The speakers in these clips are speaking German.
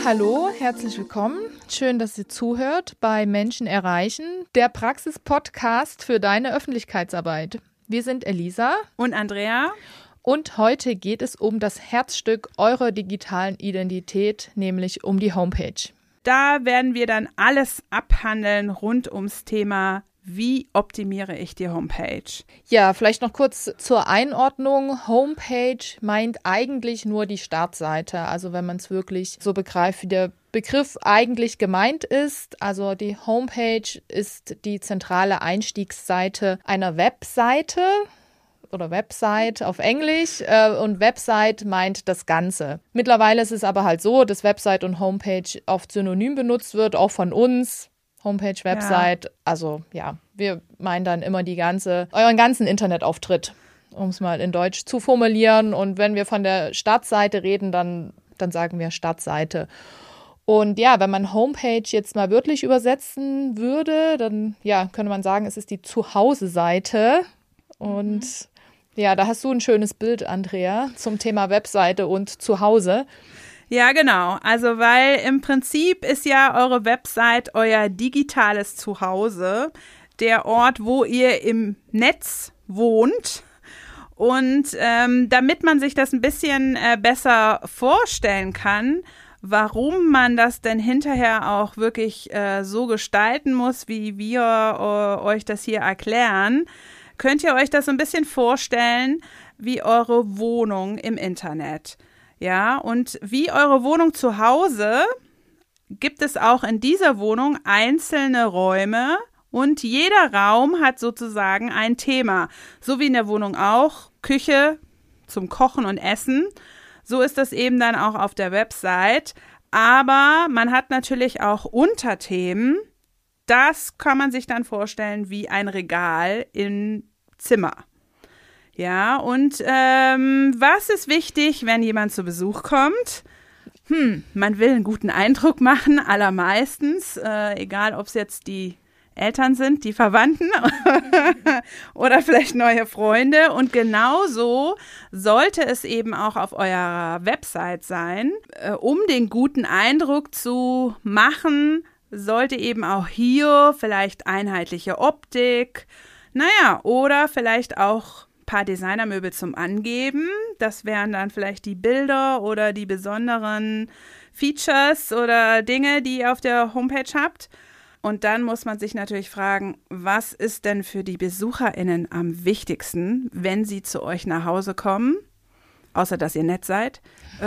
Hallo, herzlich willkommen. Schön, dass ihr zuhört bei Menschen erreichen, der Praxis-Podcast für deine Öffentlichkeitsarbeit. Wir sind Elisa und Andrea. Und heute geht es um das Herzstück eurer digitalen Identität, nämlich um die Homepage. Da werden wir dann alles abhandeln rund ums Thema, wie optimiere ich die Homepage? Ja, vielleicht noch kurz zur Einordnung. Homepage meint eigentlich nur die Startseite. Also wenn man es wirklich so begreift, wie der Begriff eigentlich gemeint ist. Also die Homepage ist die zentrale Einstiegsseite einer Webseite oder Website auf Englisch und Website meint das Ganze. Mittlerweile ist es aber halt so, dass Website und Homepage oft synonym benutzt wird, auch von uns. Homepage, Website, Also ja, wir meinen dann immer euren ganzen Internetauftritt, um es mal in Deutsch zu formulieren. Und wenn wir von der Startseite reden, dann sagen wir Startseite. Und ja, wenn man Homepage jetzt mal wörtlich übersetzen würde, dann ja, könnte man sagen, es ist die Zuhause-Seite. Und ja, da hast du ein schönes Bild, Andrea, zum Thema Webseite und Zuhause. Ja, genau. Also, weil im Prinzip ist ja eure Website euer digitales Zuhause, der Ort, wo ihr im Netz wohnt. Und damit man sich das ein bisschen besser vorstellen kann, warum man das denn hinterher auch wirklich so gestalten muss, wie wir euch das hier erklären, könnt ihr euch das so ein bisschen vorstellen wie eure Wohnung im Internet. Ja, und wie eure Wohnung zu Hause gibt es auch in dieser Wohnung einzelne Räume und jeder Raum hat sozusagen ein Thema. So wie in der Wohnung auch, Küche zum Kochen und Essen. So ist das eben dann auch auf der Website. Aber man hat natürlich auch Unterthemen. Das kann man sich dann vorstellen wie ein Regal im Zimmer. Ja, und was ist wichtig, wenn jemand zu Besuch kommt? Man will einen guten Eindruck machen, allermeistens, egal ob es jetzt die Eltern sind, die Verwandten oder vielleicht neue Freunde. Und genauso sollte es eben auch auf eurer Website sein. Um den guten Eindruck zu machen, sollte eben auch hier vielleicht einheitliche Optik, oder vielleicht auch paar Designermöbel zum Angeben. Das wären dann vielleicht die Bilder oder die besonderen Features oder Dinge, die ihr auf der Homepage habt. Und dann muss man sich natürlich fragen, was ist denn für die BesucherInnen am wichtigsten, wenn sie zu euch nach Hause kommen? Außer, dass ihr nett seid.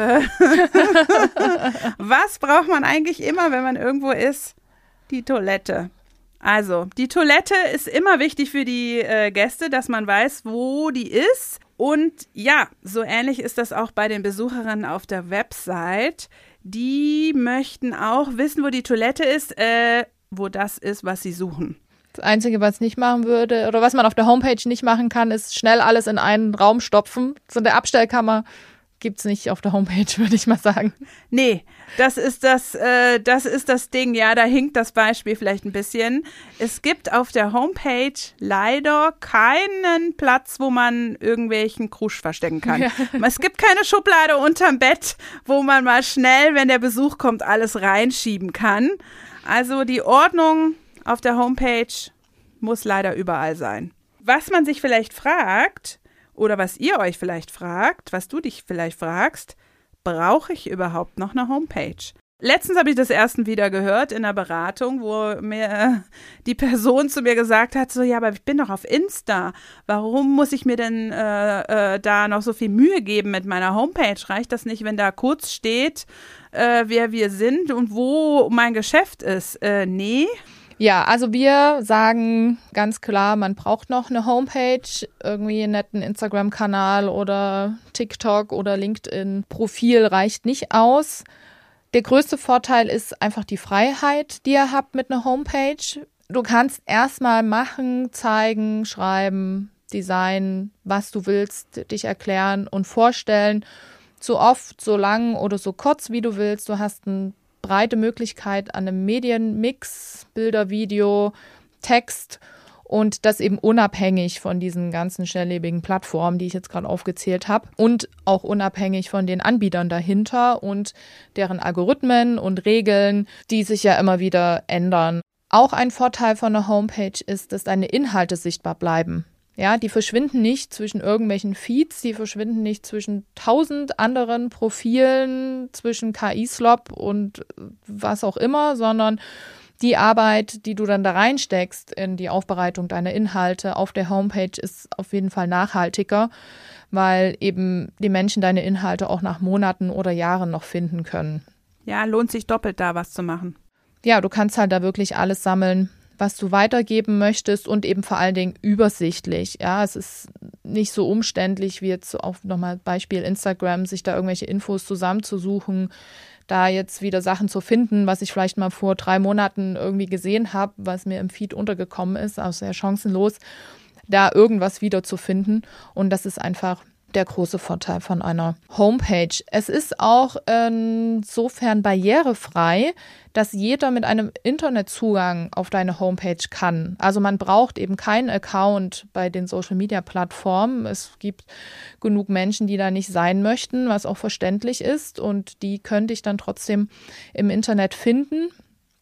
Was braucht man eigentlich immer, wenn man irgendwo ist? Die Toilette. Also, die Toilette ist immer wichtig für die Gäste, dass man weiß, wo die ist. Und ja, so ähnlich ist das auch bei den Besucherinnen auf der Website. Die möchten auch wissen, wo die Toilette ist, wo das ist, was sie suchen. Das Einzige, was ich nicht machen würde, oder was man auf der Homepage nicht machen kann, ist schnell alles in einen Raum stopfen. So eine Abstellkammer gibt's nicht auf der Homepage, würde ich mal sagen. Nee, das ist das Ding. Ja, da hinkt das Beispiel vielleicht ein bisschen. Es gibt auf der Homepage leider keinen Platz, wo man irgendwelchen Krusch verstecken kann. Ja. Es gibt keine Schublade unterm Bett, wo man mal schnell, wenn der Besuch kommt, alles reinschieben kann. Also die Ordnung auf der Homepage muss leider überall sein. Was man sich vielleicht fragt, oder was ihr euch vielleicht fragt, was du dich vielleicht fragst, brauche ich überhaupt noch eine Homepage? Letztens habe ich das erst wieder gehört in der Beratung, wo mir die Person zu mir gesagt hat, so, ja, aber ich bin doch auf Insta. Warum muss ich mir denn da noch so viel Mühe geben mit meiner Homepage? Reicht das nicht, wenn da kurz steht, wer wir sind und wo mein Geschäft ist? Nee. Ja, also wir sagen ganz klar, man braucht noch eine Homepage, irgendwie einen netten Instagram-Kanal oder TikTok oder LinkedIn-Profil reicht nicht aus. Der größte Vorteil ist einfach die Freiheit, die ihr habt mit einer Homepage. Du kannst erstmal machen, zeigen, schreiben, designen, was du willst, dich erklären und vorstellen. So oft, so lang oder so kurz, wie du willst. Du hast eine breite Möglichkeit an einem Medienmix, Bilder, Video, Text Und das eben unabhängig von diesen ganzen schnelllebigen Plattformen, die ich jetzt gerade aufgezählt habe. Und auch unabhängig von den Anbietern dahinter und deren Algorithmen und Regeln, die sich ja immer wieder ändern. Auch ein Vorteil von einer Homepage ist, dass deine Inhalte sichtbar bleiben. Ja, die verschwinden nicht zwischen irgendwelchen Feeds, die verschwinden nicht zwischen 1000 anderen Profilen, zwischen KI-Slop und was auch immer, sondern die Arbeit, die du dann da reinsteckst in die Aufbereitung deiner Inhalte auf der Homepage, ist auf jeden Fall nachhaltiger, weil eben die Menschen deine Inhalte auch nach Monaten oder Jahren noch finden können. Ja, lohnt sich doppelt da was zu machen. Ja, du kannst halt da wirklich alles sammeln, was du weitergeben möchtest und eben vor allen Dingen übersichtlich. Ja, es ist nicht so umständlich wie jetzt auf nochmal Beispiel Instagram, sich da irgendwelche Infos zusammenzusuchen, da jetzt wieder Sachen zu finden, was ich vielleicht mal vor 3 Monaten irgendwie gesehen habe, was mir im Feed untergekommen ist, also sehr chancenlos, da irgendwas wieder zu finden. Und das ist einfach der große Vorteil von einer Homepage. Es ist auch insofern barrierefrei, dass jeder mit einem Internetzugang auf deine Homepage kann. Also man braucht eben keinen Account bei den Social-Media-Plattformen. Es gibt genug Menschen, die da nicht sein möchten, was auch verständlich ist. Und die könnte ich dann trotzdem im Internet finden.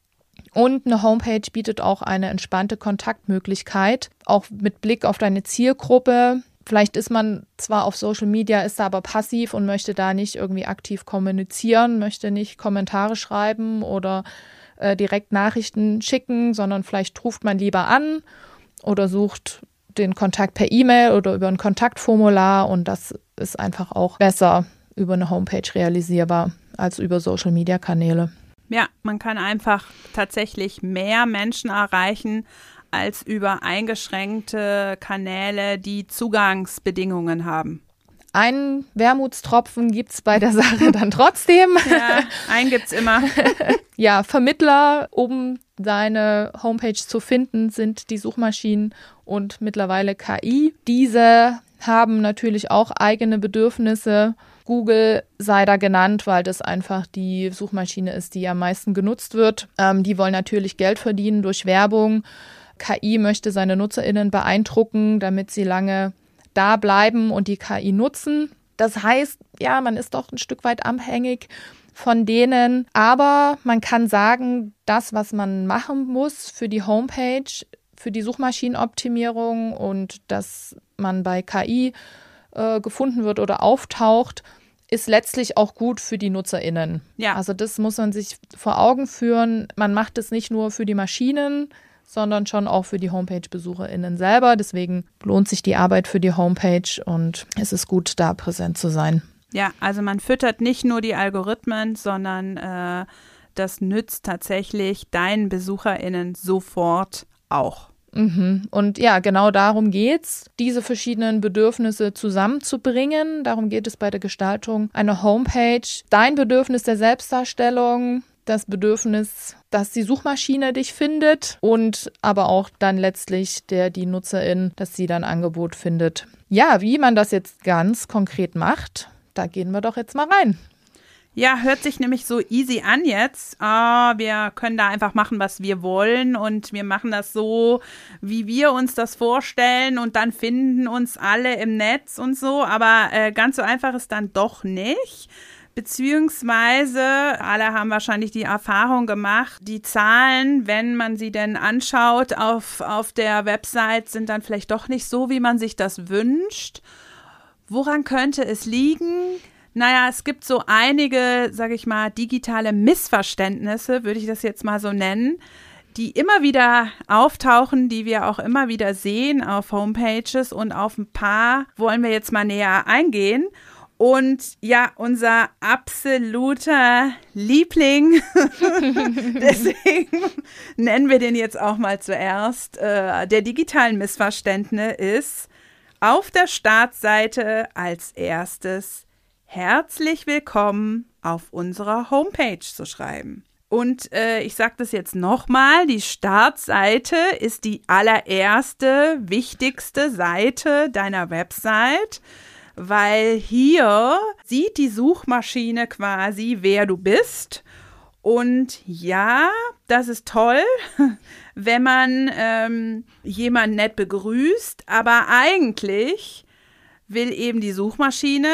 Und eine Homepage bietet auch eine entspannte Kontaktmöglichkeit, auch mit Blick auf deine Zielgruppe. Vielleicht ist man zwar auf Social Media, ist da aber passiv und möchte da nicht irgendwie aktiv kommunizieren, möchte nicht Kommentare schreiben oder direkt Nachrichten schicken, sondern vielleicht ruft man lieber an oder sucht den Kontakt per E-Mail oder über ein Kontaktformular, und das ist einfach auch besser über eine Homepage realisierbar als über Social Media Kanäle. Ja, man kann einfach tatsächlich mehr Menschen erreichen als über eingeschränkte Kanäle, die Zugangsbedingungen haben. Einen Wermutstropfen gibt es bei der Sache dann trotzdem. Ja, einen gibt es immer. Ja, Vermittler, um deine Homepage zu finden, sind die Suchmaschinen und mittlerweile KI. Diese haben natürlich auch eigene Bedürfnisse. Google sei da genannt, weil das einfach die Suchmaschine ist, die am meisten genutzt wird. Die wollen natürlich Geld verdienen durch Werbung. KI möchte seine NutzerInnen beeindrucken, damit sie lange da bleiben und die KI nutzen. Das heißt, ja, man ist doch ein Stück weit abhängig von denen. Aber man kann sagen, das, was man machen muss für die Homepage, für die Suchmaschinenoptimierung und dass man bei KI gefunden wird oder auftaucht, ist letztlich auch gut für die NutzerInnen. Ja. Also das muss man sich vor Augen führen. Man macht es nicht nur für die Maschinen, sondern schon auch für die Homepage-BesucherInnen selber. Deswegen lohnt sich die Arbeit für die Homepage und es ist gut, da präsent zu sein. Ja, also man füttert nicht nur die Algorithmen, sondern das nützt tatsächlich deinen BesucherInnen sofort auch. Und ja, genau darum geht's, diese verschiedenen Bedürfnisse zusammenzubringen. Darum geht es bei der Gestaltung einer Homepage. Dein Bedürfnis der Selbstdarstellung, das Bedürfnis, dass die Suchmaschine dich findet und aber auch dann letztlich die Nutzerin, dass sie dann Angebot findet. Ja, wie man das jetzt ganz konkret macht, da gehen wir doch jetzt mal rein. Ja, hört sich nämlich so easy an jetzt. Wir können da einfach machen, was wir wollen und wir machen das so, wie wir uns das vorstellen und dann finden uns alle im Netz und so. Aber ganz so einfach ist dann doch nicht. Beziehungsweise, alle haben wahrscheinlich die Erfahrung gemacht, die Zahlen, wenn man sie denn anschaut auf der Website, sind dann vielleicht doch nicht so, wie man sich das wünscht. Woran könnte es liegen? Naja, es gibt so einige, sage ich mal, digitale Missverständnisse, würde ich das jetzt mal so nennen, die immer wieder auftauchen, die wir auch immer wieder sehen auf Homepages, und auf ein paar wollen wir jetzt mal näher eingehen. Und ja, unser absoluter Liebling, deswegen nennen wir den jetzt auch mal zuerst, der digitalen Missverständnisse ist, auf der Startseite als erstes herzlich willkommen auf unserer Homepage zu schreiben. Und ich sage das jetzt nochmal, die Startseite ist die allererste, wichtigste Seite deiner Website, weil hier sieht die Suchmaschine quasi, wer du bist Und ja, das ist toll, wenn man jemanden nett begrüßt, aber eigentlich will eben die Suchmaschine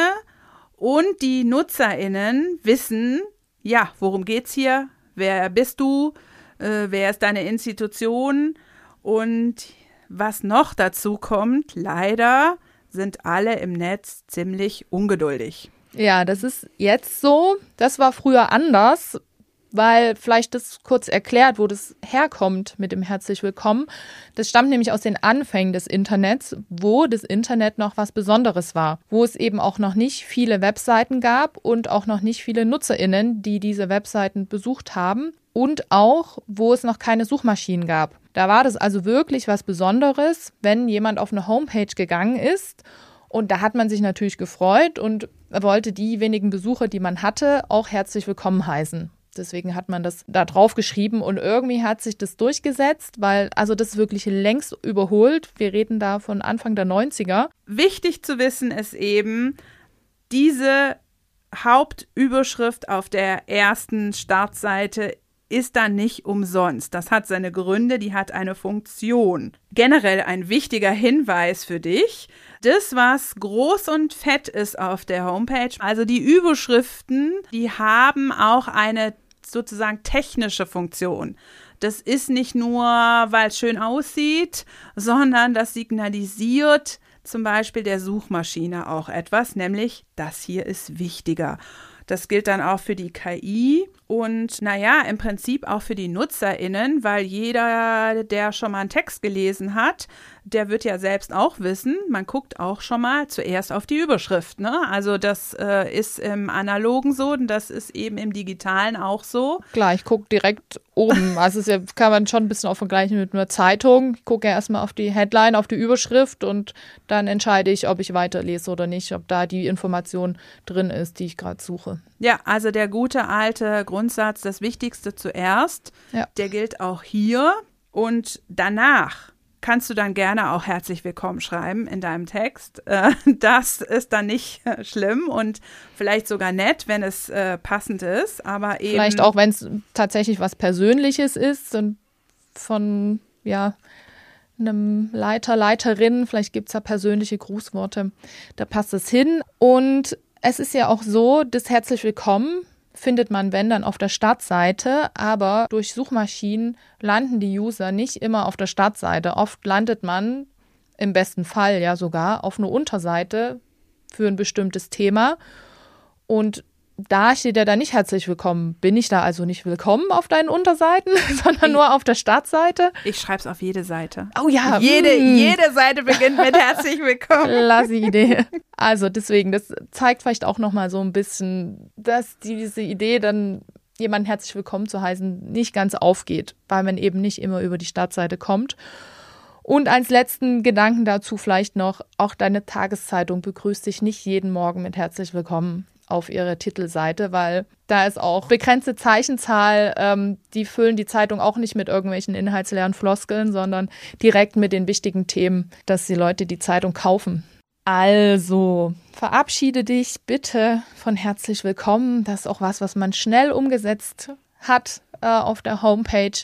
und die NutzerInnen wissen, ja, worum geht's hier? Wer bist du? Wer ist deine Institution? Und was noch dazu kommt, leider sind alle im Netz ziemlich ungeduldig. Ja, das ist jetzt so. Das war früher anders, weil vielleicht das kurz erklärt, wo das herkommt mit dem Herzlich Willkommen. Das stammt nämlich aus den Anfängen des Internets, wo das Internet noch was Besonderes war, wo es eben auch noch nicht viele Webseiten gab und auch noch nicht viele NutzerInnen, die diese Webseiten besucht haben und auch, wo es noch keine Suchmaschinen gab. Da war das also wirklich was Besonderes, wenn jemand auf eine Homepage gegangen ist. Und da hat man sich natürlich gefreut und wollte die wenigen Besucher, die man hatte, auch herzlich willkommen heißen. Deswegen hat man das da drauf geschrieben und irgendwie hat sich das durchgesetzt, weil also das ist wirklich längst überholt. Wir reden da von Anfang der 90er. Wichtig zu wissen ist eben, diese Hauptüberschrift auf der ersten Startseite ist dann nicht umsonst. Das hat seine Gründe, die hat eine Funktion. Generell ein wichtiger Hinweis für dich. Das, was groß und fett ist auf der Homepage, also die Überschriften, die haben auch eine sozusagen technische Funktion. Das ist nicht nur, weil es schön aussieht, sondern das signalisiert zum Beispiel der Suchmaschine auch etwas, nämlich das hier ist wichtiger. Das gilt dann auch für die KI und naja, im Prinzip auch für die NutzerInnen, weil jeder, der schon mal einen Text gelesen hat, der wird ja selbst auch wissen, man guckt auch schon mal zuerst auf die Überschrift, ne? Also das ist im Analogen so und das ist eben im Digitalen auch so. Klar, ich gucke direkt oben. Also es ist ja, kann man schon ein bisschen auch vergleichen mit einer Zeitung. Ich gucke ja erstmal auf die Headline, auf die Überschrift und dann entscheide ich, ob ich weiterlese oder nicht, ob da die Information drin ist, die ich gerade suche. Ja, also der gute alte Grundsatz, das Wichtigste zuerst, Der gilt auch hier und danach kannst du dann gerne auch herzlich willkommen schreiben in deinem Text. Das ist dann nicht schlimm und vielleicht sogar nett, wenn es passend ist, aber eben. Vielleicht auch, wenn es tatsächlich was Persönliches ist und von, einem Leiter, Leiterin, vielleicht gibt es da persönliche Grußworte, da passt es hin. Und es ist ja auch so, das Herzlich Willkommen findet man, wenn, dann auf der Startseite, aber durch Suchmaschinen landen die User nicht immer auf der Startseite. Oft landet man im besten Fall ja sogar auf einer Unterseite für ein bestimmtes Thema und da steht ja dann nicht herzlich willkommen. Bin ich da also nicht willkommen auf deinen Unterseiten, sondern nur auf der Startseite? Ich schreibe es auf jede Seite. Oh ja. Jede Seite beginnt mit herzlich willkommen. Klasse Idee. Also deswegen, das zeigt vielleicht auch nochmal so ein bisschen, dass diese Idee dann, jemanden herzlich willkommen zu heißen, nicht ganz aufgeht, weil man eben nicht immer über die Startseite kommt. Und als letzten Gedanken dazu vielleicht noch, auch deine Tageszeitung begrüßt dich nicht jeden Morgen mit herzlich willkommen auf ihre Titelseite, weil da ist auch begrenzte Zeichenzahl, die füllen die Zeitung auch nicht mit irgendwelchen inhaltsleeren Floskeln, sondern direkt mit den wichtigen Themen, dass die Leute die Zeitung kaufen. Also, verabschiede dich bitte von herzlich willkommen. Das ist auch was man schnell umgesetzt hat auf der Homepage.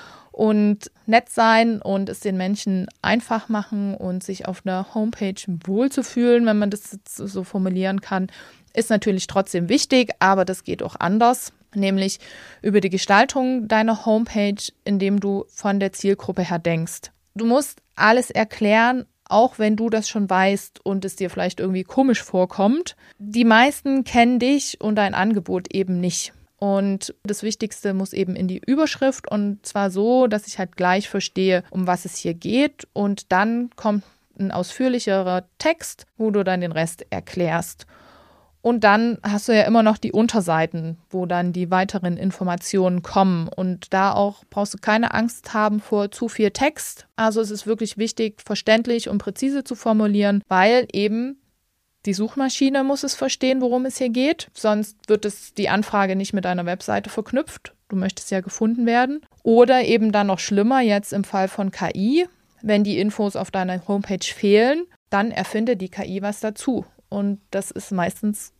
Und nett sein und es den Menschen einfach machen und sich auf einer Homepage wohlzufühlen, wenn man das so formulieren kann, ist natürlich trotzdem wichtig, aber das geht auch anders, nämlich über die Gestaltung deiner Homepage, indem du von der Zielgruppe her denkst. Du musst alles erklären, auch wenn du das schon weißt und es dir vielleicht irgendwie komisch vorkommt. Die meisten kennen dich und dein Angebot eben nicht. Und das Wichtigste muss eben in die Überschrift und zwar so, dass ich halt gleich verstehe, um was es hier geht. Und dann kommt ein ausführlicherer Text, wo du dann den Rest erklärst. Und dann hast du ja immer noch die Unterseiten, wo dann die weiteren Informationen kommen. Und da auch brauchst du keine Angst haben vor zu viel Text. Also es ist wirklich wichtig, verständlich und präzise zu formulieren, weil eben die Suchmaschine muss es verstehen, worum es hier geht. Sonst wird es die Anfrage nicht mit deiner Webseite verknüpft. Du möchtest ja gefunden werden. Oder eben dann noch schlimmer, jetzt im Fall von KI, wenn die Infos auf deiner Homepage fehlen, dann erfindet die KI was dazu. Und das ist meistens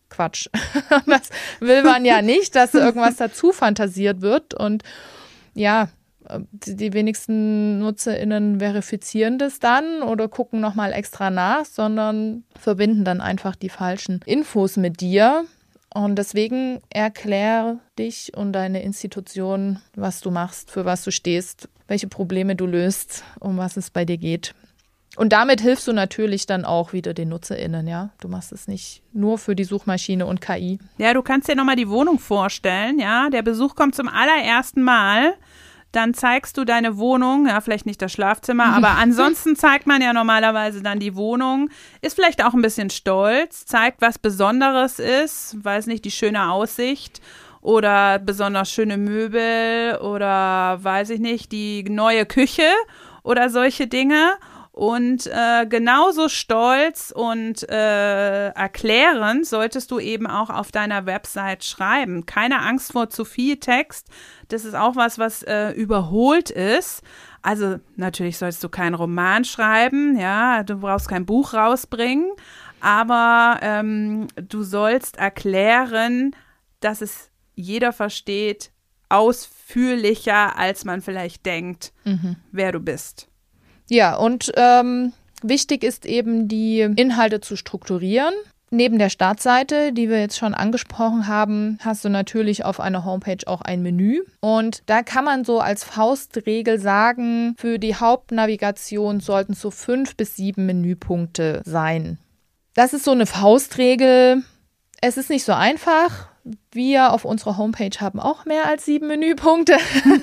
Quatsch. Das will man ja nicht, dass irgendwas dazu fantasiert wird. Und ja, die wenigsten NutzerInnen verifizieren das dann oder gucken nochmal extra nach, sondern verbinden dann einfach die falschen Infos mit dir. Und deswegen erklär dich und deine Institution, was du machst, für was du stehst, welche Probleme du löst, um was es bei dir geht. Und damit hilfst du natürlich dann auch wieder den NutzerInnen, ja. Du machst es nicht nur für die Suchmaschine und KI. Ja, du kannst dir nochmal die Wohnung vorstellen, ja. Der Besuch kommt zum allerersten Mal. Dann zeigst du deine Wohnung, ja, vielleicht nicht das Schlafzimmer, aber ansonsten zeigt man ja normalerweise dann die Wohnung, ist vielleicht auch ein bisschen stolz, zeigt, was Besonderes ist, weiß nicht, die schöne Aussicht oder besonders schöne Möbel oder weiß ich nicht, die neue Küche oder solche Dinge. Und genauso stolz und erklärend solltest du eben auch auf deiner Website schreiben. Keine Angst vor zu viel Text. Das ist auch was überholt ist. Also natürlich sollst du keinen Roman schreiben, ja, du brauchst kein Buch rausbringen, aber du sollst erklären, dass es jeder versteht, ausführlicher, als man vielleicht denkt, wer du bist. Ja, und wichtig ist eben, die Inhalte zu strukturieren. Neben der Startseite, die wir jetzt schon angesprochen haben, hast du natürlich auf einer Homepage auch ein Menü. Und da kann man so als Faustregel sagen, für die Hauptnavigation sollten so 5 bis 7 Menüpunkte sein. Das ist so eine Faustregel. Es ist nicht so einfach. Wir auf unserer Homepage haben auch mehr als 7 Menüpunkte.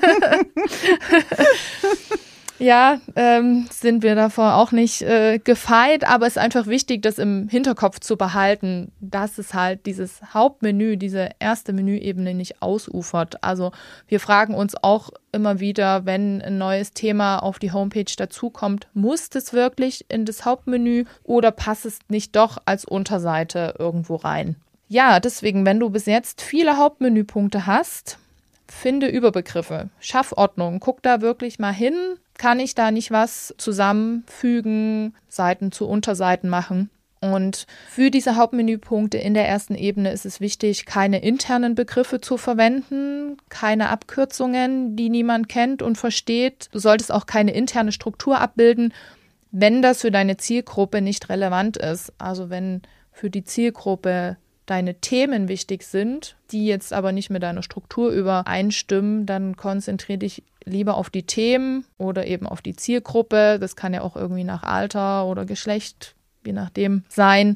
Ja, sind wir davor auch nicht gefeit, aber es ist einfach wichtig, das im Hinterkopf zu behalten, dass es halt dieses Hauptmenü, diese erste Menüebene nicht ausufert. Also wir fragen uns auch immer wieder, wenn ein neues Thema auf die Homepage dazukommt, muss das wirklich in das Hauptmenü oder passt es nicht doch als Unterseite irgendwo rein? Ja, deswegen, wenn du bis jetzt viele Hauptmenüpunkte hast, finde Überbegriffe, schaff Ordnung, guck da wirklich mal hin. Kann ich da nicht was zusammenfügen, Seiten zu Unterseiten machen? Und für diese Hauptmenüpunkte in der ersten Ebene ist es wichtig, keine internen Begriffe zu verwenden, keine Abkürzungen, die niemand kennt und versteht. Du solltest auch keine interne Struktur abbilden, wenn das für deine Zielgruppe nicht relevant ist. Also wenn für die Zielgruppe deine Themen wichtig sind, die jetzt aber nicht mit deiner Struktur übereinstimmen, dann konzentriere dich lieber auf die Themen oder eben auf die Zielgruppe. Das kann ja auch irgendwie nach Alter oder Geschlecht, je nachdem, sein.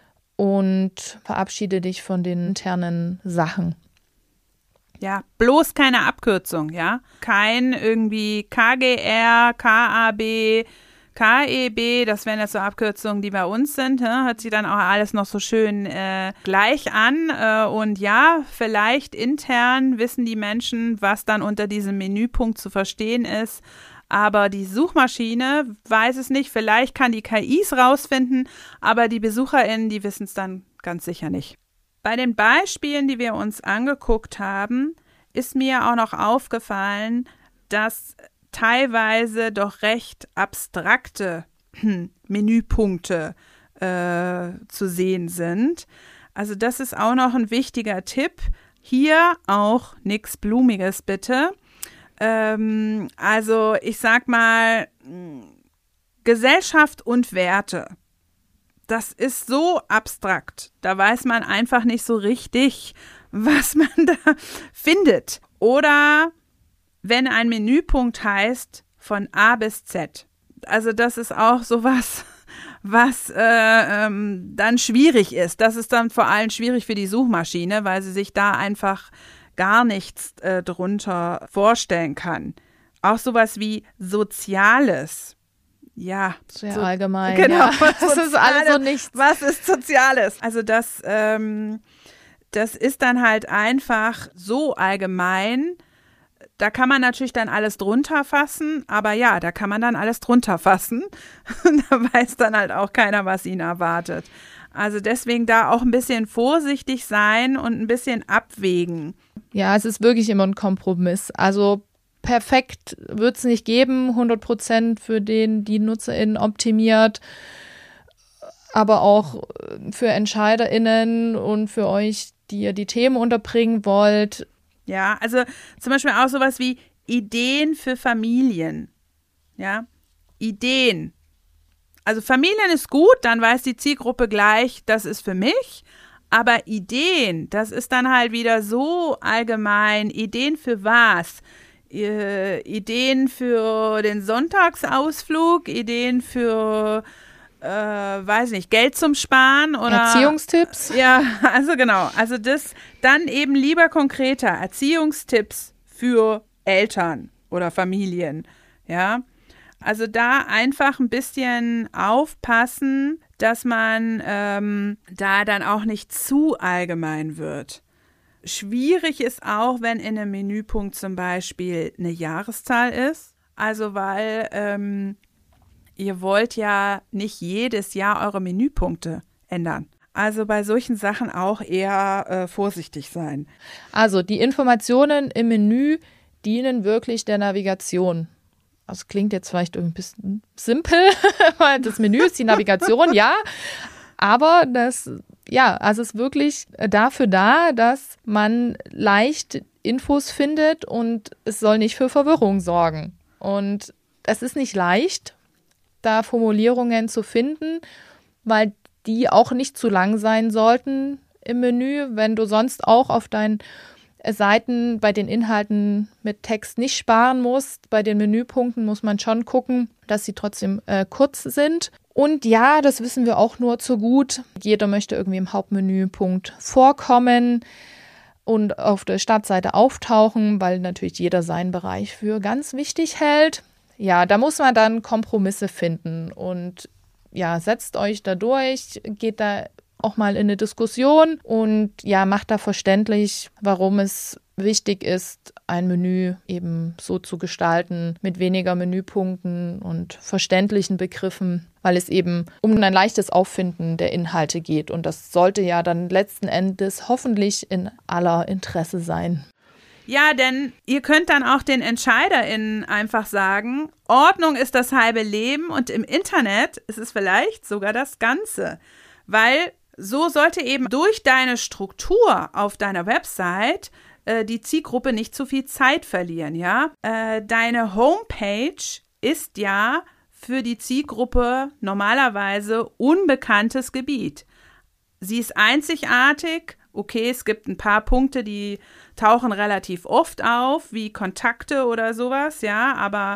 Und verabschiede dich von den internen Sachen. Ja, bloß keine Abkürzung, ja. Kein irgendwie KGR, KAB, KEB, das wären jetzt so Abkürzungen, die bei uns sind, hört sich dann auch alles noch so schön gleich an. Und ja, vielleicht intern wissen die Menschen, was dann unter diesem Menüpunkt zu verstehen ist. Aber die Suchmaschine weiß es nicht. Vielleicht kann die KI es rausfinden, aber die BesucherInnen, die wissen es dann ganz sicher nicht. Bei den Beispielen, die wir uns angeguckt haben, ist mir auch noch aufgefallen, dass teilweise doch recht abstrakte Menüpunkte zu sehen sind. Also das ist auch noch ein wichtiger Tipp. Hier auch nichts Blumiges bitte. Also ich sag mal, Gesellschaft und Werte. Das ist so abstrakt. Da weiß man einfach nicht so richtig, was man da findet. Oder wenn ein Menüpunkt heißt von A bis Z. Also das ist auch sowas, was dann schwierig ist. Das ist dann vor allem schwierig für die Suchmaschine, weil sie sich da einfach gar nichts drunter vorstellen kann. Auch sowas wie Soziales. Ja. Sehr allgemein. Genau. Ja. Das ist alles so nichts. Was ist Soziales? Also das ist dann halt einfach so allgemein. Da kann man natürlich dann alles drunter fassen, aber ja, da kann man dann alles drunter fassen. Da weiß dann halt auch keiner, was ihn erwartet. Also deswegen da auch ein bisschen vorsichtig sein und ein bisschen abwägen. Ja, es ist wirklich immer ein Kompromiss. Also perfekt wird es nicht geben, 100% für die NutzerInnen optimiert. Aber auch für EntscheiderInnen und für euch, die ihr die Themen unterbringen wollt. Ja, also zum Beispiel auch sowas wie Ideen für Familien. Ja, Ideen. Also Familien ist gut, dann weiß die Zielgruppe gleich, das ist für mich. Aber Ideen, das ist dann halt wieder so allgemein. Ideen für was? Ideen für den Sonntagsausflug, Ideen für, weiß nicht, Geld zum Sparen oder Erziehungstipps? Ja, also genau. Also das dann eben lieber konkreter. Erziehungstipps für Eltern oder Familien. Ja, also da einfach ein bisschen aufpassen, dass man da dann auch nicht zu allgemein wird. Schwierig ist auch, wenn in einem Menüpunkt zum Beispiel eine Jahreszahl ist. Also weil ihr wollt ja nicht jedes Jahr eure Menüpunkte ändern. Also bei solchen Sachen auch eher vorsichtig sein. Also die Informationen im Menü dienen wirklich der Navigation. Das klingt jetzt vielleicht ein bisschen simpel, weil das Menü ist die Navigation, ja. Aber also es ist wirklich dafür da, dass man leicht Infos findet und es soll nicht für Verwirrung sorgen. Und es ist nicht leicht, da Formulierungen zu finden, weil die auch nicht zu lang sein sollten im Menü, wenn du sonst auch auf deinen Seiten bei den Inhalten mit Text nicht sparen musst. Bei den Menüpunkten muss man schon gucken, dass sie trotzdem kurz sind. Und ja, das wissen wir auch nur zu gut. Jeder möchte irgendwie im Hauptmenüpunkt vorkommen und auf der Startseite auftauchen, weil natürlich jeder seinen Bereich für ganz wichtig hält. Ja, da muss man dann Kompromisse finden und ja, setzt euch da durch, geht da auch mal in eine Diskussion und ja, macht da verständlich, warum es wichtig ist, ein Menü eben so zu gestalten mit weniger Menüpunkten und verständlichen Begriffen, weil es eben um ein leichtes Auffinden der Inhalte geht und das sollte ja dann letzten Endes hoffentlich in aller Interesse sein. Ja, denn ihr könnt dann auch den EntscheiderInnen einfach sagen, Ordnung ist das halbe Leben und im Internet ist es vielleicht sogar das Ganze, weil so sollte eben durch deine Struktur auf deiner Website die Zielgruppe nicht zu viel Zeit verlieren, ja. Deine Homepage ist ja für die Zielgruppe normalerweise unbekanntes Gebiet. Sie ist einzigartig. Okay, es gibt ein paar Punkte, die tauchen relativ oft auf, wie Kontakte oder sowas, ja, aber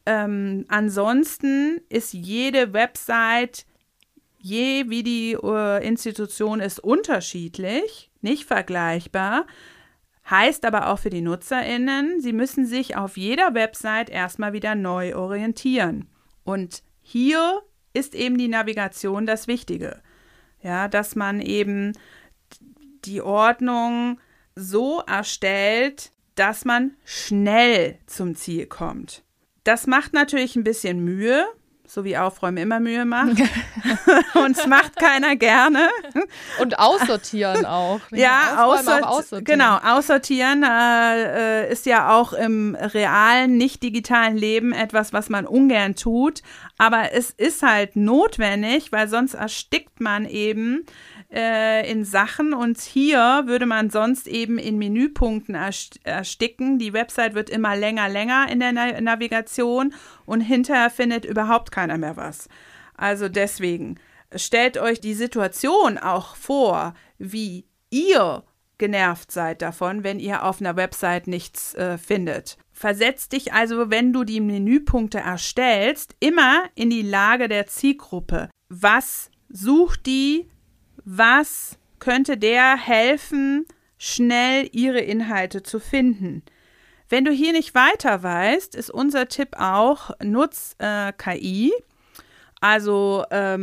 ansonsten ist jede Website, je wie die Institution ist, unterschiedlich, nicht vergleichbar. Heißt aber auch für die NutzerInnen, sie müssen sich auf jeder Website erstmal wieder neu orientieren. Und hier ist eben die Navigation das Wichtige. Ja, dass man eben die Ordnung so erstellt, dass man schnell zum Ziel kommt. Das macht natürlich ein bisschen Mühe, so wie Aufräumen immer Mühe macht. Und es macht keiner gerne. Und aussortieren auch. Ja, aussortieren. Genau, aussortieren ist ja auch im realen, nicht digitalen Leben etwas, was man ungern tut. Aber es ist halt notwendig, weil sonst erstickt man eben in Sachen und hier würde man sonst eben in Menüpunkten ersticken. Die Website wird immer länger in der Navigation und hinterher findet überhaupt keiner mehr was. Also deswegen stellt euch die Situation auch vor, wie ihr genervt seid davon, wenn ihr auf einer Website nichts findet. Versetz dich also, wenn du die Menüpunkte erstellst, immer in die Lage der Zielgruppe. Was sucht die? Was könnte der helfen, schnell ihre Inhalte zu finden? Wenn du hier nicht weiter weißt, ist unser Tipp auch, nutz KI. Also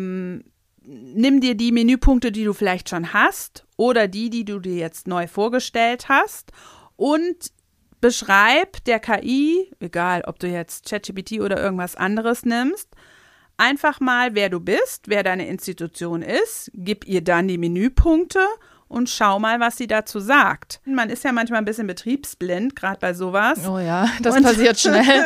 nimm dir die Menüpunkte, die du vielleicht schon hast oder die du dir jetzt neu vorgestellt hast und beschreib der KI, egal ob du jetzt ChatGPT oder irgendwas anderes nimmst, einfach mal, wer du bist, wer deine Institution ist, gib ihr dann die Menüpunkte und schau mal, was sie dazu sagt. Man ist ja manchmal ein bisschen betriebsblind, gerade bei sowas. Oh ja, das passiert schnell.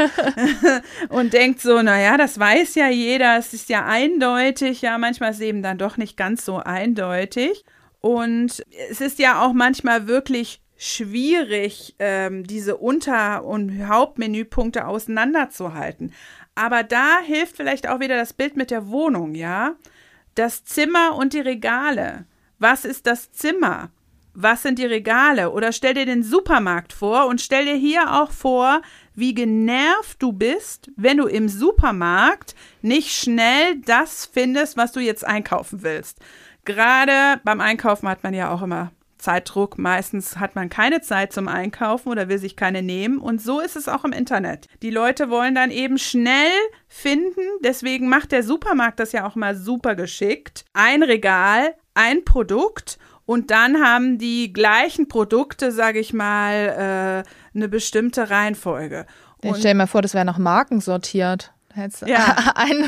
Und denkt so, naja, das weiß ja jeder, es ist ja eindeutig. Ja, manchmal ist es eben dann doch nicht ganz so eindeutig. Und es ist ja auch manchmal wirklich schwierig, diese Unter- und Hauptmenüpunkte auseinanderzuhalten. Aber da hilft vielleicht auch wieder das Bild mit der Wohnung, ja? Das Zimmer und die Regale. Was ist das Zimmer? Was sind die Regale? Oder stell dir den Supermarkt vor und stell dir hier auch vor, wie genervt du bist, wenn du im Supermarkt nicht schnell das findest, was du jetzt einkaufen willst. Gerade beim Einkaufen hat man ja auch immer Zeitdruck. Meistens hat man keine Zeit zum Einkaufen oder will sich keine nehmen. Und so ist es auch im Internet. Die Leute wollen dann eben schnell finden. Deswegen macht der Supermarkt das ja auch mal super geschickt. Ein Regal, ein Produkt und dann haben die gleichen Produkte, sage ich mal, eine bestimmte Reihenfolge. Ich stell mir vor, das wäre nach Marken sortiert. Hättest eine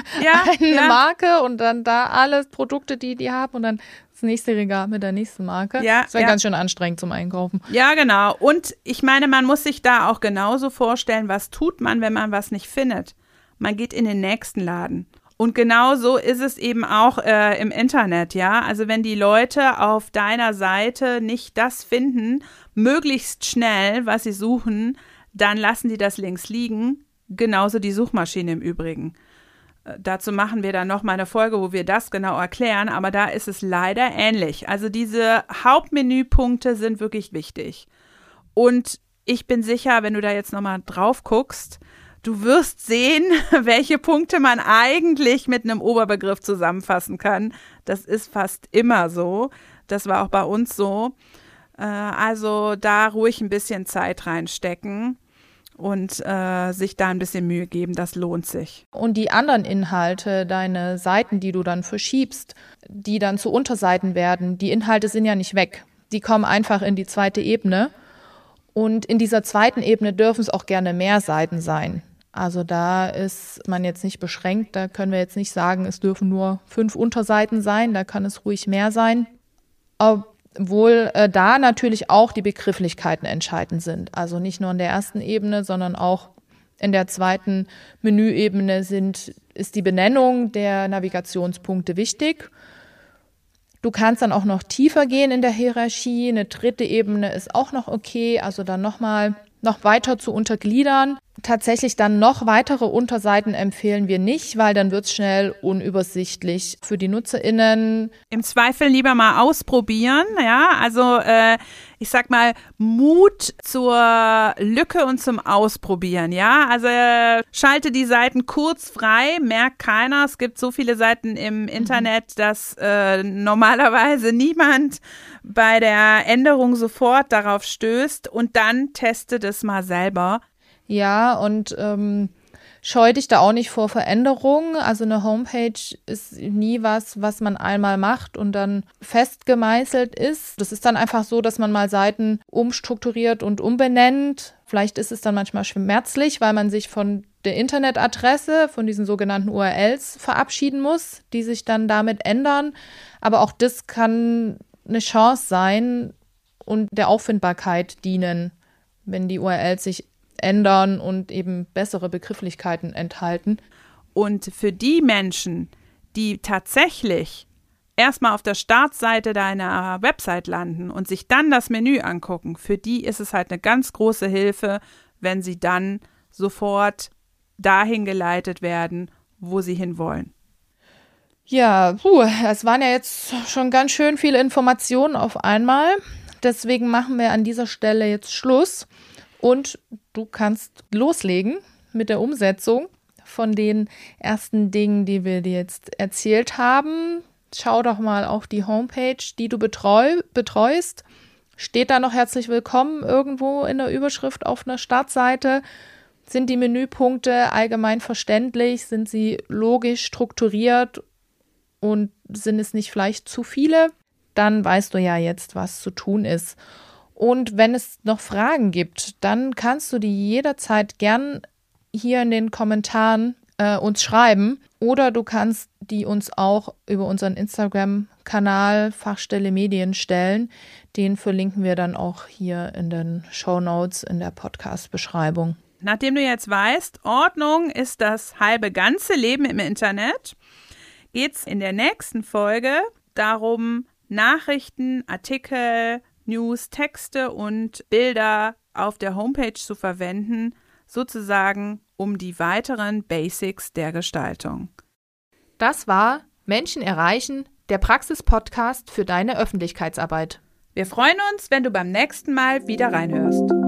Marke und dann da alle Produkte, die haben und dann das nächste Regal mit der nächsten Marke. Ja, das wäre ganz schön anstrengend zum Einkaufen. Ja, genau. Und ich meine, man muss sich da auch genauso vorstellen, was tut man, wenn man was nicht findet? Man geht in den nächsten Laden. Und genau so ist es eben auch im Internet, ja. Also wenn die Leute auf deiner Seite nicht das finden, möglichst schnell, was sie suchen, dann lassen die das links liegen. Genauso die Suchmaschine im Übrigen. Dazu machen wir dann nochmal eine Folge, wo wir das genau erklären, aber da ist es leider ähnlich. Also diese Hauptmenüpunkte sind wirklich wichtig. Und ich bin sicher, wenn du da jetzt nochmal drauf guckst, du wirst sehen, welche Punkte man eigentlich mit einem Oberbegriff zusammenfassen kann. Das ist fast immer so. Das war auch bei uns so. Also da ruhig ein bisschen Zeit reinstecken und sich da ein bisschen Mühe geben, das lohnt sich. Und die anderen Inhalte, deine Seiten, die du dann verschiebst, die dann zu Unterseiten werden, die Inhalte sind ja nicht weg. Die kommen einfach in die zweite Ebene. Und in dieser zweiten Ebene dürfen es auch gerne mehr Seiten sein. Also da ist man jetzt nicht beschränkt, da können wir jetzt nicht sagen, es dürfen nur 5 Unterseiten sein, da kann es ruhig mehr sein. Obwohl da natürlich auch die Begrifflichkeiten entscheidend sind. Also nicht nur in der ersten Ebene, sondern auch in der zweiten Menüebene ist die Benennung der Navigationspunkte wichtig. Du kannst dann auch noch tiefer gehen in der Hierarchie. Eine dritte Ebene ist auch noch okay, also dann noch weiter zu untergliedern. Tatsächlich dann noch weitere Unterseiten empfehlen wir nicht, weil dann wird es schnell unübersichtlich für die NutzerInnen. Im Zweifel lieber mal ausprobieren, ja, also ich sag mal Mut zur Lücke und zum Ausprobieren, ja, also schalte die Seiten kurz frei, merkt keiner, es gibt so viele Seiten im Internet, dass normalerweise niemand bei der Änderung sofort darauf stößt und dann teste das mal selber. Ja, und scheu dich da auch nicht vor Veränderungen. Also eine Homepage ist nie was man einmal macht und dann festgemeißelt ist. Das ist dann einfach so, dass man mal Seiten umstrukturiert und umbenennt. Vielleicht ist es dann manchmal schmerzlich, weil man sich von der Internetadresse, von diesen sogenannten URLs verabschieden muss, die sich dann damit ändern. Aber auch das kann eine Chance sein und der Auffindbarkeit dienen, wenn die URLs sich ändern und eben bessere Begrifflichkeiten enthalten. Und für die Menschen, die tatsächlich erstmal auf der Startseite deiner Website landen und sich dann das Menü angucken, für die ist es halt eine ganz große Hilfe, wenn sie dann sofort dahin geleitet werden, wo sie hinwollen. Ja, es waren ja jetzt schon ganz schön viele Informationen auf einmal. Deswegen machen wir an dieser Stelle jetzt Schluss. Und du kannst loslegen mit der Umsetzung von den ersten Dingen, die wir dir jetzt erzählt haben. Schau doch mal auf die Homepage, die du betreust. Steht da noch herzlich willkommen irgendwo in der Überschrift auf einer Startseite? Sind die Menüpunkte allgemein verständlich? Sind sie logisch strukturiert? Und sind es nicht vielleicht zu viele? Dann weißt du ja jetzt, was zu tun ist. Und wenn es noch Fragen gibt, dann kannst du die jederzeit gern hier in den Kommentaren uns schreiben. Oder du kannst die uns auch über unseren Instagram-Kanal Fachstelle Medien stellen. Den verlinken wir dann auch hier in den Shownotes in der Podcast-Beschreibung. Nachdem du jetzt weißt, Ordnung ist das halbe ganze Leben im Internet, geht es in der nächsten Folge darum, Nachrichten, Artikel, News, Texte und Bilder auf der Homepage zu verwenden, sozusagen um die weiteren Basics der Gestaltung. Das war Menschen erreichen, der Praxis-Podcast für deine Öffentlichkeitsarbeit. Wir freuen uns, wenn du beim nächsten Mal wieder reinhörst.